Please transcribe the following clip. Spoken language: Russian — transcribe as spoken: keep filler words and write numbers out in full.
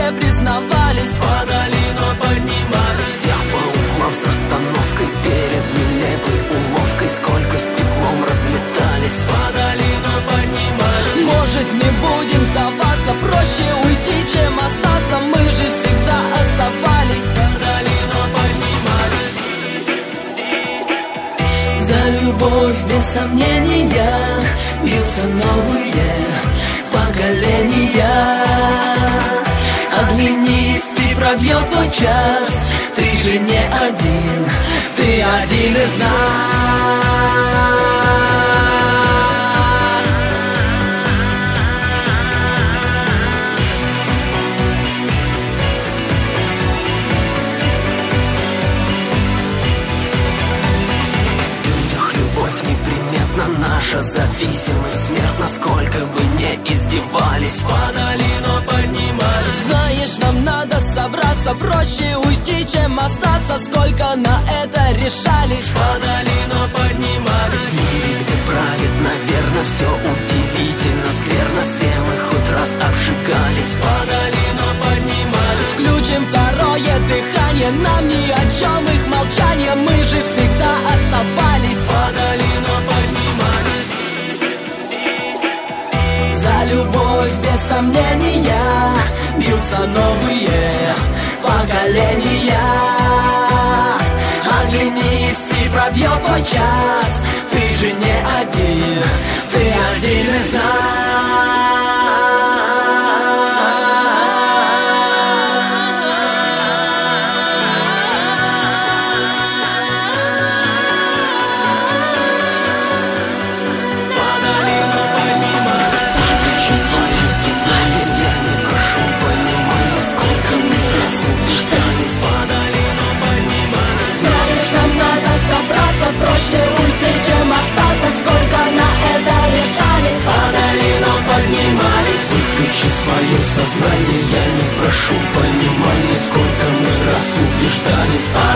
все признавались, падали, но поднимались. Всех по углам с расстановкой перед нелепой уловкой. Сколько стеклом разлетались, падали, но поднимались. Может, не будем сдаваться, проще уйти, чем остаться. Мы же всегда оставались, падали, но поднимались. За любовь без сомнения бьются новые поколения. Оглянись, и пробьет твой час. Ты же не один, ты один из нас. в людях любовь неприметна, наша зависимость смертна. Сколько бы не издевались, падали, но поднимались. Знаешь, нам надо собраться, проще уйти, чем остаться. Сколько на это решались, падали, но поднимались. в мире, где правит, наверное, все удивительно скверно. Все мы хоть раз обжигались, падали, но поднимались. включим второе дыхание, нам ни о чем их молчание. Мы же всегда оставались, падали, но поднимались. за любовь без сомнения бьются новые поколения. Оглянись, и пробьет твой час. Ты же не один, ты один из нас. Падали, но поднимались. Включи свое сознание, я не прошу понимания. Сколько мы раз убеждались, Падали, но поднимались. Знаешь, нам надо собраться, проще уйти, чем остаться. Сколько на это решались, Падали, но поднимались. выключи свое сознание, я не прошу понимания. Сколько мы раз убеждались,